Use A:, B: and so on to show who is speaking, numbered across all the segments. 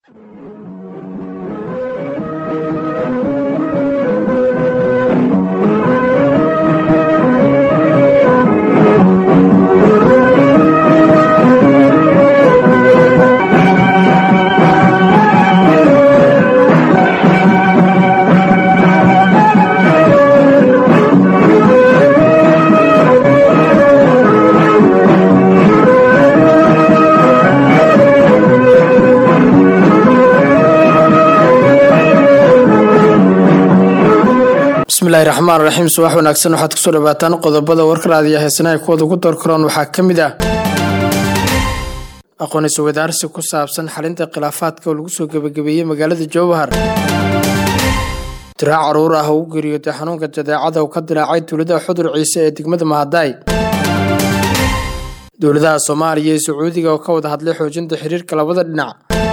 A: بسم الله الرحمن الرحيم subax wanaagsan waxaad ku soo dhawaataan qodobada warka raadiyaha heesanaha kuwada ugu doorkaroon waxaa kamid ah aqoonsi wadaarsi ku saabsan xalinta khilaafaadka oo lagu soo gabagabeeyay magaalada Jowhar tiraac caruur ah oo geeriyooday xanuunka jadeecada oo ka dilaacay dowladda xudur ciise ee degmada Mahaday dowladaha Soomaaliya iyo Sacuudiga oo ka wada hadlay xoojinta xiriirka labada dhinac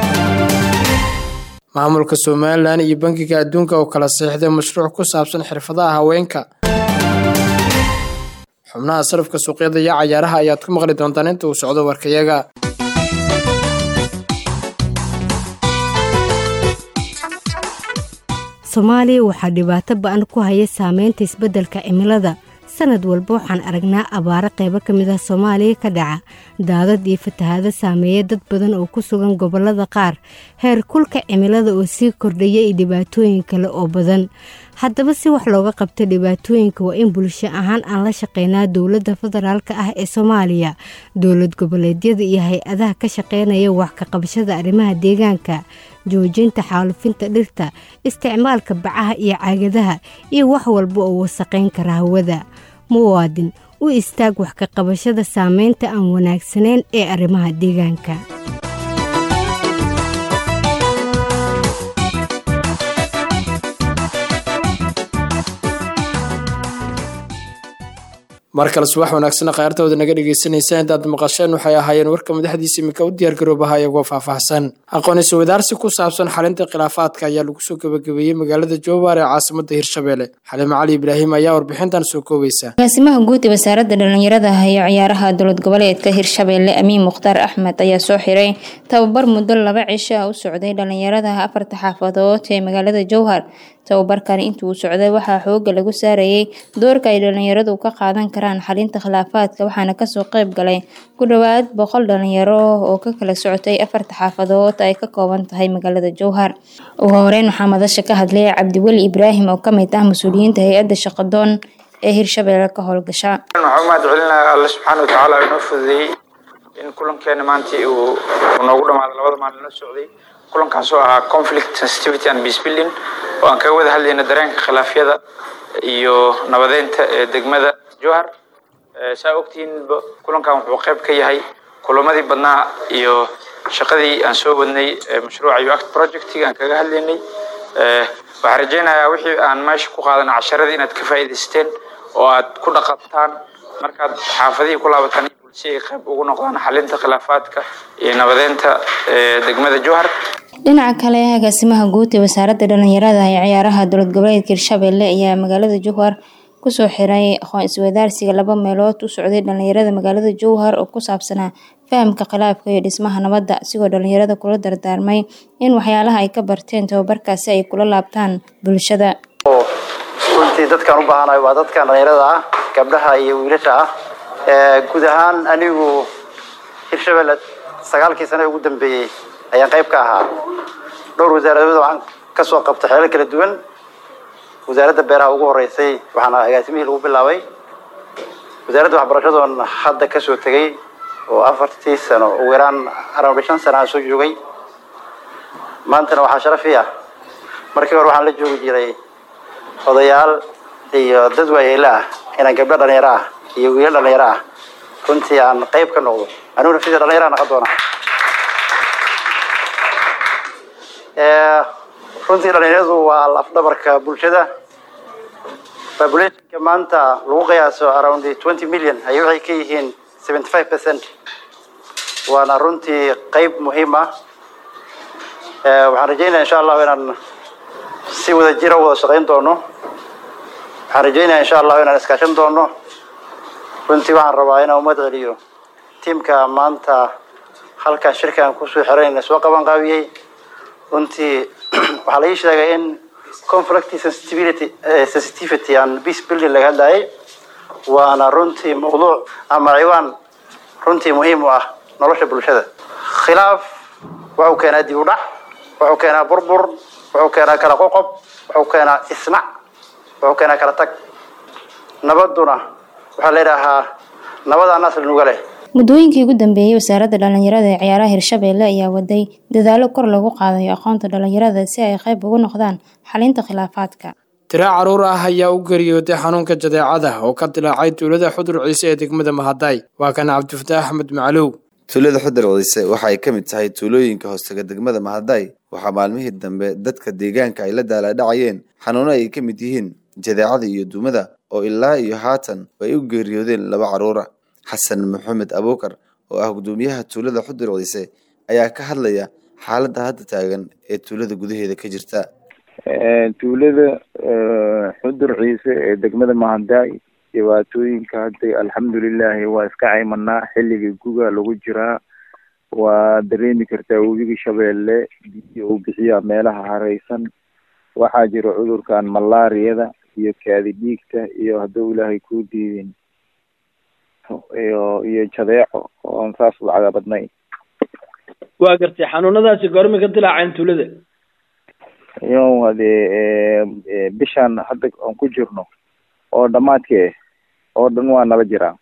A: maamulka Soomaaliland iyo bangiga adduunka oo kala saxiixday mashruuc ku saabsan xirfadaha haweenka xubnaha sarifka suuqyada iyo cayaaraha ayaad ku maqli doontaan inta uu socdo warkayaga
B: Soomaaliya waxa dhibaato ba'an ku haya saameynta isbeddelka cimilada sanad walba waxaan aragnaa abaaro qaybo kamid ah Soomaaliya ka dhaca daadad iyo fatahaado saameeya dad badan oo ku sugan gobolada qaar heer kulka cimilada oo sii kordhaya iyo dhibaatooyin kale oo badan haddaba si wax looga qabto dhibaatooyinka waa in bulsho ahaan aan la shaqeynaa dowladda federaalka ah ee Soomaaliya dowlad goboleedyada iyo hay'adaha ka shaqeynaya wax ka qabashada arrimaha deegaanka joojinta xaalufinta dhirta isticmaalka bacaha iyo caagadaha iyo wax walba oo wasaqeyn kara hawada muwaadin u istaag wax ka qabashada saameynta aan wanaagsaneyn ee arrimaha deegaanka
A: markale subax wanaagsan qaartooda naga dhageysanaysa intaad maqasheen waxay ahaayeen warka madaxdiisa imika u diyaar garoobaha iyagoo faahfaahsan aqoonsi wadaarsi ku saabsan xalinta khilaafaadka ayaa lagu soo gabagabeeyay magaalada Jowhar ee caasimadda Hirshabelle Xalima Cali Ibraahim ayaa warbixintan soo koobaysa
C: agaasimaha guud ee wasaaradda dhalinyarada iyo ciyaaraha dowlad goboleedka Hirshabelle Amiin Mukhtaar Axmed ayaa soo xiray tababar muddo 2 cisho ah u socday dhalinyarada 4 xaafadood ee magaalada Jowhar tababarkan intuu socday waxaa xoog lagu saarayay doorka ay dhalinyaradu ka qaadan karaan xalinta khilaafaadka waxaana ka soo qayb galay ku dhawaad 100 dhalinyaro oo ka kala socotay 4 xaafadood ay ka kooban tahay magaalada Jowhar ugu horeyn waxaa madasha ka hadlay Cabdiwali Ibraahim oo kamid ah mas'uuliyiinta hay'adda shaqadoon ee Hirshabelle ka howlgasha
D: waxaan mahadcelinaa Allah subhanahu wa ta'ala inoo fududeeyay in kulankeena maanta uu noogu dhamaado 2 maalin la socday kulankaas oo ah conflict sensitivity and peace building oo aan ka wada hadlayna dareenka khilaafyada iyo nabadeynta ee degmada Jowhar saa ogtiin kulankan wuxuu qayb ka yahay kulamadii badnaa iyo shaqadii aan soo wadnay mashruuca UACT project-ga aan kaga hadlaynay waxaan rajaynayaa wixii aan meesha ku qaadanay casharadii inaad ka faa'iidaysteen oo aad ku dhaqantaan markaad xaafadihii ku laabataan si ay qayb ugu noqdaan xalinta khilaafaadka iyo nabadeynta degmada Jowhar
C: dhinaca kale agaasimaha guud ee wasaaradda dhalinyarada iyo ciyaaraha dowlad goboleedka Hirshabelle ayaa magaalada Jowhar ku soo xiray aqoonsi wadaarsiga 2 meelood u socday dhalinyarada magaalada Jowhar oo ku saabsanaa fahamka khilaafka iyo dhismaha nabadda sigoo dhalinyarada kula dardaarmay in waxyaalaha ay ka barteen tababarkaasi ay kula laabtaan bulshada
E: runtii dadkan u baahanahay waa dadkan dhalinyarada ah gabdhaha iyo wiilasha ah guud ahaan anigu Hirshabelle 9 sano ugu dambeeyay ayaan qayb ka ahaa dhowr wasaaradood waxaan ka soo qabtay xeelal kala duwan wasaaradda beeraha ugu horeysay waxaana agaasimihii lagu bilaabay wasaaradda waxbarashada hadda ka soo tagay oo 4 sano ugu yaraan 5 sano soo joogay maantana waxaa sharaf ah markii hore waxaan la joogi jiray odayaal iyo dad waayeela ah inaan gabdho dhalinyaro ah iyo wiilal dhalinyaro ah runtii aan qayb ka noqdo aniguna sidii dhalinyaro noqon doona runtii dhalinyaradu waa laf-dhabarka bulshada populationka maanta lagu qiyaaso around 20 million ay waxay ka yihiin 75% waana runtii qayb muhiim ah waxaan rajaynayaa insha Allah inaan si wada jira wada shaqeyn doono waxaan rajaynayaa insha Allah inaan iskaashan doono runtii waxaan rabaa inaan umad celiyo tiimka maanta halka shirkan ku soo xirayna soo qaban qaabiyay runtii waxaa la ii sheegay in conflict sensitivity and peace building laga hadlayay waana runtii mawduuc ama ciwaan runtii muhiim u ah nolosha bulshada. khilaaf wuxuu keenaa dib u dhac, wuxuu keenaa burbur, wuxuu keenaa kala qoqob, wuxuu keenaa ismac, wuxuu keenaa kala tag. nabaduna waxaa la yidhaahaa nabada nasl nuga leh.
C: Muddooyinkii ugu dambeeyay wasaaradda dhalinyarada ee ciyaaraha Hirshabelle ayaa waday dadaalo kor lagu qaadayo aqoonta dhalinyarada si ay qayb uga noqdaan xalinta khilaafaadka.
A: Tiro caruur ah ayaa u geeriyooday xanuunka jadeecada oo ka dilaacay tuulada Xudur Ciise ee degmada Mahaday. Waa kan Cabdifataax Axmed Macluw.
F: tuulada Xudur Ciise waxa ay kamid tahay tuulooyinka hoostaga degmada Mahaday. Waxa maalmihii dambe dadka deegaanka ay la daaladhacayeen xanuuno ay kamid yihiin jadeecada iyo duumada oo ilaa iyo haatan ay u geeriyoodeen 2 caruur ah. Xasan Maxamed Abuukar oo ah gudoomiyaha tuulada Xudur Ciise ayaa ka hadlaya xaaladda hadda taagan ee tuulada gudaheeda ka jirta.
G: tuulada Xudur Ciise ee degmada Mahaday dhibaatooyinka hadda alxamdulillah waa iska caymanaa xilligii guga lagu jiraa. waa dareemi kartaa webiga Shabeelle oo bixiya meelaha hareysan. waxaa jira cudurkan malaariyada iyo kaadi dhiigta iyo hadduu Ilaahay ku diidin iyo jadeeco oo saas lacag badnay.
A: waa gartay xanuunadaasi goorma ka dilaaceen tuulada?
G: bishan hadda aan ku jirno oo dhamaadkee oo dhan waa nala jiraa.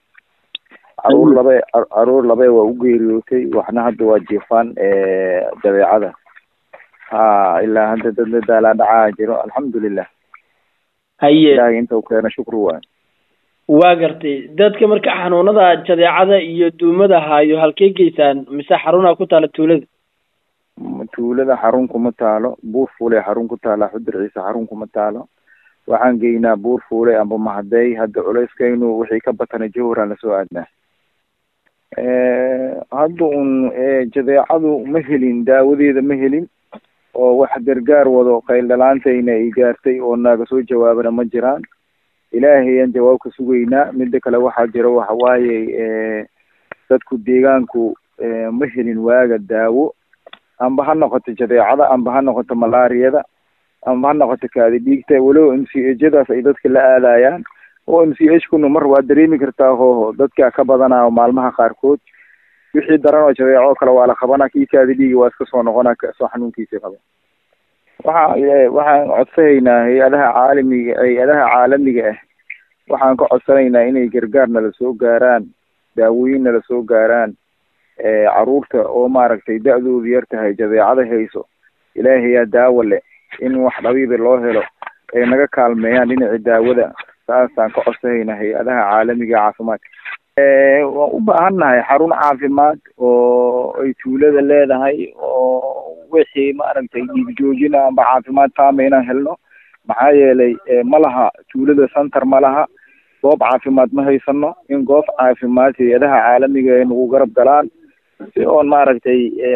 G: caruur laba waa u geeriyootay, waxna hadda waa jiifaan jadeecada. ilaa hadda dad daala dhacaa jiro alxamdulillah. Ilaahay inta uu keena shukr waa.
A: waa gartay dadka marka xanuunada jadeecada iyo duumada haayo halkee geysaan mise xaruna ku taala tuulada?
G: tuulada xarun kuma taalo, buur fuule xarun ku taala. Xudur Ciise xarun kuma taalo. waxaan geynaa buur fuule amba Mahaday. hadda culeyskaynu wixii ka batana Jowhar la soo aadnaa. hadda jadeecadu ma helin daawadeeda ma helin oo wax gargaar wado qayl dhalaantayna ay gaartay oo naaga soo jawaabana ma jiraan. Ilaahay aan jawaab ka sugaynaa. midda kale waxaa jira waxa waaye dadku deegaanku ma helin waaga daawo amba ha noqoto jadeecada amba ha noqoto malaariyada amba ha noqoto kaadi dhiigta. walow MCH-daas ay dadka la aadayaan oo MCH-kuna mar waa dareemi kartaa dadka ka badanaa maalmaha qaarkood. wixii daran oo jadeeco kale waa la qabanaa, kii kaadi dhiigi waa iska soo noqonaa soo xanuunkiisa qaba. waxaan codsanaynaa hay-adaha caalamiga ah waxaan ka codsanaynaa inay gargaar nala soo gaaraan, daawooyin nala soo gaaraan. caruurta oo maaragtay da-doodu yar tahay jadeecada hayso, Ilaahay yaa daawo leh. in wax dhabiib loo helo ay naga kaalmeeyaan dhinaca daawada. saasaan ka codsanaynaa hay-adaha caalamiga caafimaadka. waan u baahannahay xarun caafimaad oo ay tuulada leedahay oo wixii maaragtay dhiig joojina amba caafimaad taama inaan helno. maxaa yeelay ma laha tuulada center, ma laha goob caafimaad, ma haysano. in goob caafimaad hay-adaha caalamiga ay nagu garab galaan si oon maaragtay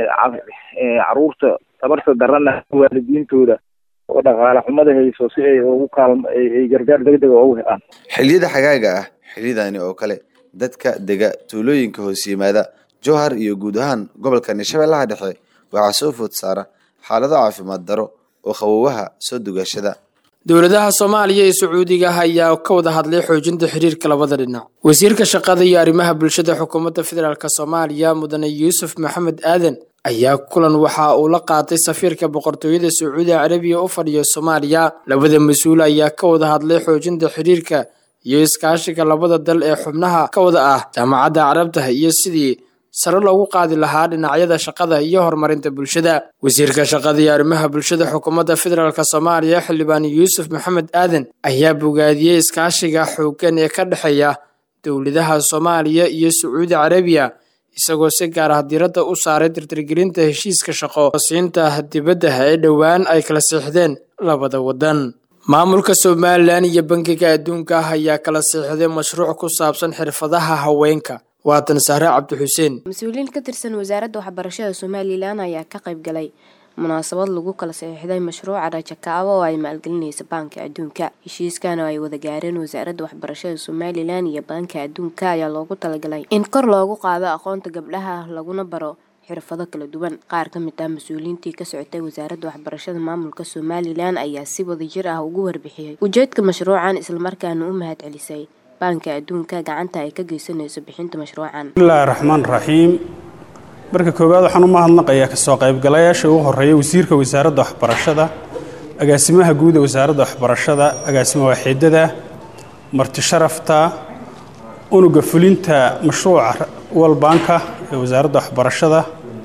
G: caruurta tabarta darana waalidiintooda oo dhaqaale xumada hayso si ay ugu ay gargaar degdeg ugu helaan.
F: xilliyada xagaaga ah xilliyadani oo kale dadka dega tuulooyinka hoos yimaada Jowhar iyo guud ahaan gobolka Shabeellaha Dhexe waxaa soo food saara xaalado caafimaad daro oo qabowaha soo dugashada.
A: dowladaha Soomaaliya iyo Sacuudiga ayaa ka wada hadlay xoojinta xiriirka labada dhinac. wasiirka shaqada iyo arrimaha bulshada xukuumadda federaalka Soomaaliya Mudane Yuusuf Maxamed Aadan ayaa kulan waxa uu la qaatay safiirka boqortooyada Sacuudi Carabiya oo fadhiya Soomaaliya. labada mas'uul ayaa ka wada hadlay xoojinta xiriirka iyo iskaashiga labada dal ee xubnaha ka wada ah Jaamacadda Carabta iyo sidii sare loogu qaadi lahaa dhinacyada shaqada iyo horumarinta bulshada. wasiirka shaqada iyo arrimaha bulshada xukuumadda federaalka Soomaaliya Xildhibaan Yuusuf Maxamed Aadan ayaa bogaadiyay iskaashiga xooggan ee ka dhaxeeya dowladaha Soomaaliya iyo Sacuudi Carabiya, isagoo si gaar ah diiradda u saaray tirtirgelinta heshiiska shaqo siinta dibadda ee dhowaan ay kala saxiixdeen labada wadan. maamulka Somaliland iyo Bangiga Adduunka ayaa kala saxiixday mashruuc ku saabsan xirfadaha haweenka. waatan Sahra Cabdi Xuseen.
H: mas'uuliyiin ka tirsan wasaaradda waxbarashada Somaliland ayaa ka qayb galay munaasabad lagu kala saxiixday mashruuca Rajakawa oo ay maalgelinayso Bangiga Adduunka. heshiiskan ay wada gaareen wasaaradda waxbarashada Somaliland iyo Bangiga Adduunka ayaa loogu talagalay in kor loogu qaado aqoonta gabdhaha laguna baro xirfado kala duwan. Qaar ka mid ah mas'uuliyiintii ka socotay wasaaradda waxbarashada maamulka Somaliland ayaa si wadajir ah ugu warbixiyay ujeedka mashruucan isla markaana u mahadcelisay Banka Adduunka gacanta ay ka geysanayso bixinta mashruucan.
I: Bismillahir Rahmaanir Rahiim. Marka koowaad waxaan u mahadnaqayaa ka soo qaybgalayaasha ugu horeeyay wasiirka wasaaradda waxbarashada, agaasimaha guud ee wasaaradda waxbarashada, agaasimaha waaxidada, marti sharafta, unuga fulinta mashruuca World Bank ee wasaaradda waxbarashada.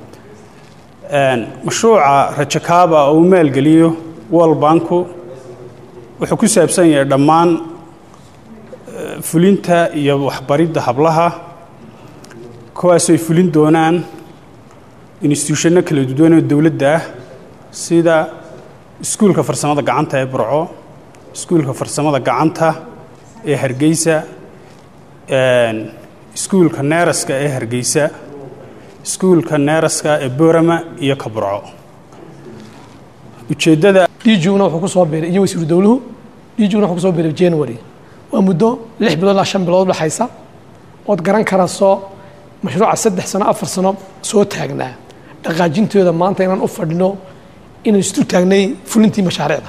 I: Mashruuca Rajakaaba oo maalgeliyo World Bank wuxuu ku saabsan yahay dhammaan fulinta iyo waxbaridda hablaha kuwaas oo fulin doonaan institutionno kala duwan oo dawladda ah sida iskuulka farsamada gacanta ee Burco, iskuulka farsamada gacanta ee Hargeysa, iskuulka neeraska ee Hargeysa, iskuulka neeraska ee Boorama iyo Burco. Ujeedada
J: DJuna wuxuu ku soo biiray iyo wasiir dawluhu DJuna wuxuu ku soo biiray January waa muddo 6 bilood ilaa 5 bilood dhaxaysa oo garan karayso mashruuca 3 sano 4 sano soo taagnaa dhaqaajintooda maanta inaan u fadhino inaan isu taagnay fulintii mashaariicda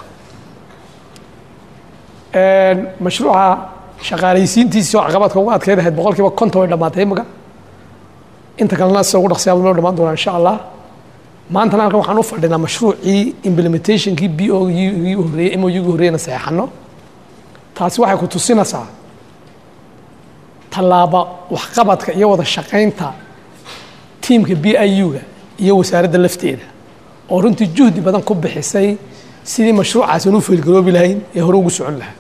J: mashruuca shaqaalaysiintiisa oo caqabadka ugu adkaynayd 50% way dhamaatay imaga inta kalena soo ugu dhaqsiyaa loo dhamaan doona insha Allah maanta halkan waxaan u fadhinaa mashruucii implementationkii BOU horeeyay MOU horeeyna saxano taasi waxay ku tusinaysaa talaaba wax qabadka iyo wada shaqaynta teamka BIU-ga iyo wasaaradda lafteeda oo runtii juhdi badan ku bixisay sidii mashruucaas uu fulgaroobi lahayn ee hore ugu socon lahaa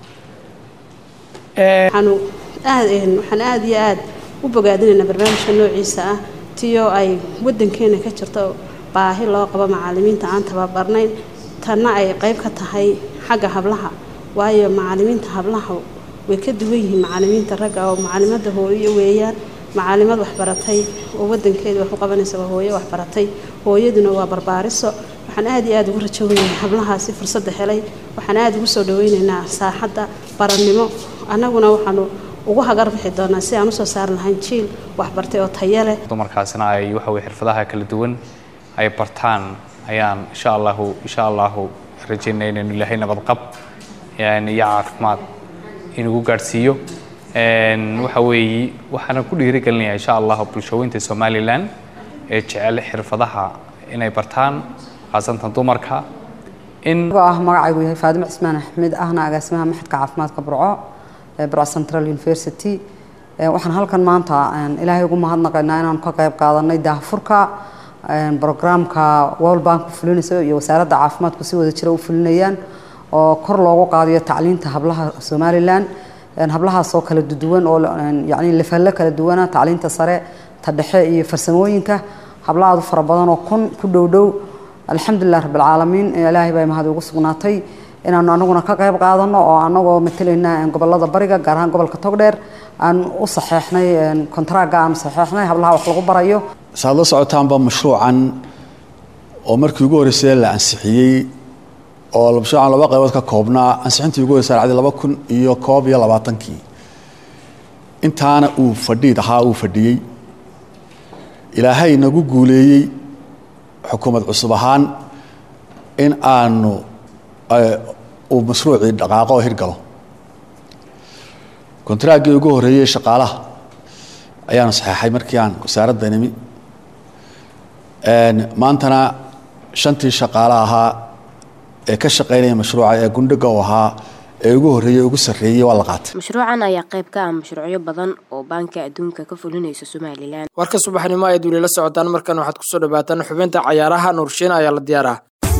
K: waxaan aad iyo aad u bogaadinaynaa barnaamijka noociisa ah tiyo ay wadankeena ka jirto baahi loo qabo macallimiinta aan tababarnayn tanna ay qayb ka tahay xagga hablaha waayo macallimiinta hablaha way ka duwan yihiin macallimiinta ragga oo macallimada hooyo weeyaan macallimad wax baratay oo wadankeeda wax u qabanaysa hooyo wax baratay hooyaduna waa barbaariso waxaan aad iyo aad ugu rajaynayaa hablahaasi fursad helay waxaan aad ugu soo dhaweynaynaa saaxadda barannimo annaguna waxaanu ugu hagar bixi doonaa si aan u soo saar lahayn jiil wax bartay oo tayo leh
L: dumarkaasina ay waxa way xirfadaha kala duwan ay bartaan ayaan insha Allah rajaynayna in Ilaahay nabad qab yani caafimaad inuu gaarsiiyo waxa weeye waxaan ku dhiirigelinayaa insha Allah bulshooyinka Somaliland ee jecel xirfadaha inay bartaan qaasatan dumarka in
M: magacaygu yahay Faadimo Cismaan Axmed ahna agaasimaha maxadka caafimaadka Burco Central University waxaan halkan maanta Ilaahay ugu mahadnaqaynaa inaan ka qayb qaadanay daahfurka programka World Bank fulinayso iyo wasaaradda caafimaadku si wada jira u fulinayaan oo kor loogu qaadiyo tacliinta hablaha Somaliland hablaha soo kala duwan oo yaani level kala duwan tacliinta sare ta dhexe iyo farsamooyinka hablaha fara badan oo ku dhow alxamdulillah rabbil caalamiin Ilaahay baa mahad ugu sugnaatay inaan anaguna ka qayb qaadano oo anagoo matalayna gobolada bariga gaar ahaan gobolka Togdheer aan u saxeexnay kontraaga aan saxeexnay hablaha wax lagu barayo
N: saado socotaanba mashruucan oo markii ugu horeysay la ansixiyay oo mashruucan laba qaybood ka koobnaa ansixintii ugu horeysay 2021 intaana uu fadhiyay Ilaahay nagu guuleeyay xukuumad cusub ahaan in aanu oo mashruuci dhaqaaqo hirgalo kontraagii ugu horeeyay shaqaalaha ayaan saxeexay markii aan wasaaradda nimi maantana shantii shaqaalaha ahaa ee ka shaqeynaya mashruuca ee gundhiga u ahaa ee ugu horeeyay ugu sareeyay waa la qaatay
H: mashruucan ayaa qayb ka ah mashruucyo badan oo Banka Adduunka ka fulinayso Somaliland
A: warka subaxnimo ay dawladda socdaan markan waxaad ku soo dhawaataan xubinta ciyaaraha Nuurshiin ayaa la diyaaraa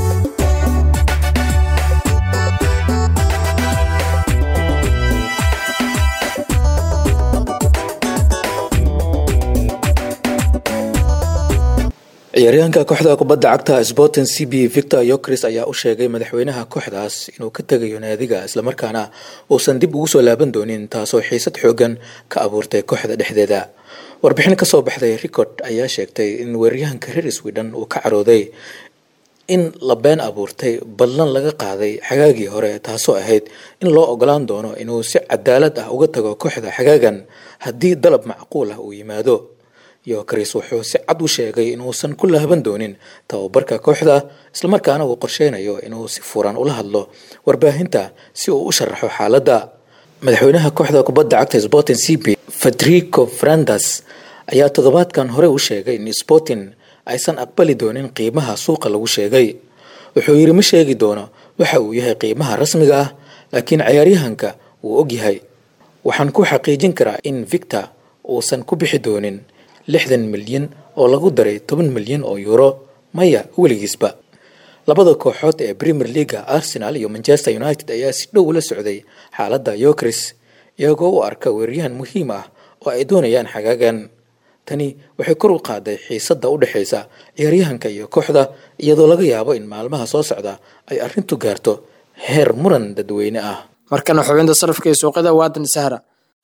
O: ciyaaryahanka kooxda kubadda cagta Sporting CB Victor Gyökeres ayaa u sheegay madaxweynaha kooxdaas inuu ka tagayo naadiga isla markaana uusan dib ugu soo laaban doonin taasoo xiisad xoogan ka abuurtay kooxda dhexdeeda warbixin ka soo baxday Record ayaa sheegtay in weeraryahanka reer Sweden uu ka carooday in la been abuurtay ballan laga qaaday xagaagii hore taasoo ahayd in loo ogolaan doono inuu si cadaalad ah uga tago kooxda xagaagan haddii dalab macquul ah uu yimaado Gyökeres wuxuu si cad u sheegay inuusan ku laaban doonin tababarka kooxda islamarkaana uu qorsheynayo inuu si furan ula hadlo warbaahinta si uu u sharaxo xaaladda. Madaxweynaha kooxda kubadda cagta Sporting CP Federico Fernandes ayaa toddobaadkan hore u sheegay in Sporting aysan aqbali doonin qiimaha suuqa lagu sheegay. Wuxuu yiri ma sheegi doono waxa uu yahay qiimaha rasmiga ah, laakiin ciyaaryahanka uu og yahay. Waxaan ku xaqiijin karaa in Victor uusan ku bixi doonin 60 milyan oo lagu daray 10 milyan oo euro maya weligiisba. Labada kooxood ee Premier League Arsenal iyo Manchester United ayaa si dhow ula socday xaaladda Gyökeres iyagoo u arka weeraryahan muhiim ah oo ay doonayaan xagaagan. Tani waxay kor u qaaday xiisadda u dhaxaysa ciyaaryahanka iyo kooxda iyadoo laga yaabo in maalmaha soo socda ay arrintu gaarto heer muran dadweyne ah.
A: markana xubinta sarafka ee suuqyada waadan Sahara.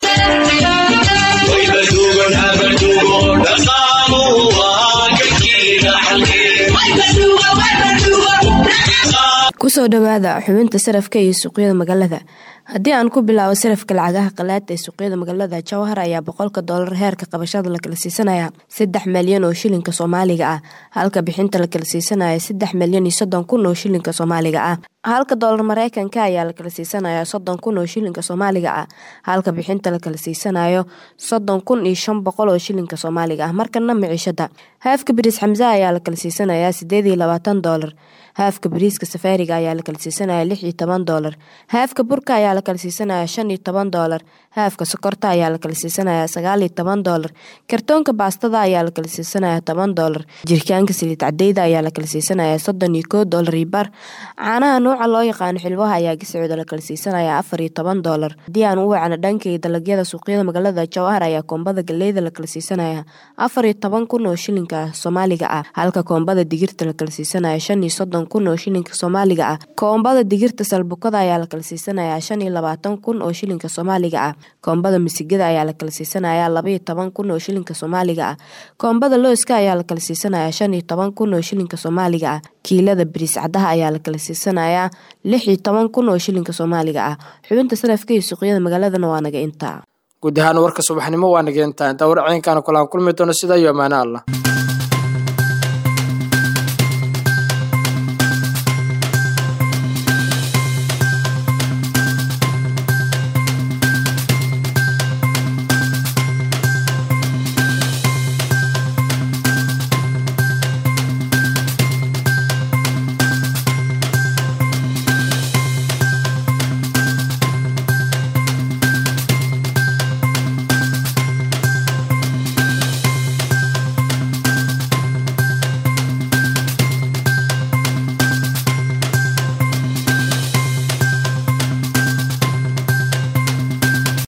H: kusoo dhawaada xubinta sarafka iyo suuqyada magaalada. haddii aan ku bilaabo sarafka lacagaha qalaad ee suuqyada magaalada Jowhar ayaa $100 heerka qabashada la kala siisanaya 3 milyan oo shilinka Soomaaliga ah, halka bixinta la kala siisanaya 3,030,000 oo shilinka Soomaaliga ah. halka dollar Mareykanka ayaa la kala siisanaya 30,000 oo shilinka Soomaaliga ah, halka bixinta la kala siisanayo 30,500 oo shilinka Soomaaliga ah. markana maciishada haafka bariis Xamza ayaa la kala siisanaya $28, haafka bariiska Safaariga ayaa la kala siisanaya $16, haafka burka ayaa la kala siisanaya $15, haafka sokorta ayaa la kala siisanaya $19, kartoonka baastada ayaa la kala siisanaya $10, jirkaanka saliid cadayda ayaa la kala siisanaya $31 bar, caanaha nooca loo yaqaan xilwaha ayaa giscooda la kala siisanaya $14. haddii aan u wacno dhankay dalagyada suuqyada magaalada Jowhar ayaa koombada galeyda la kala siisanaya 14,000 oo shilinka Soomaaliga ah, halka koombada digirta la kala siisanaya 35,000 oo shilinka Soomaaliga ah. koombada digirta salbukada ayaa la kala siisanaya 25,000 oo shilinka Soomaaliga ah. koombada misigada ayaa la kala siisanaya 12,000 oo shilinka Soomaaliga ah. koombada looska ayaa la kala siisanaya 15,000 oo shilinka Soomaaliga ah. kiilada bariis cadaha ayaa la kala siisanaya 16,000 oo shilinka Soomaaliga ah. xubinta sarafka iyo suuqyada magaaladana waa naga intaa.
A: guud ahaan warka subaxnimo waa naga intaa. inta wararka kula kulmi doono sida iyo amaana Allah.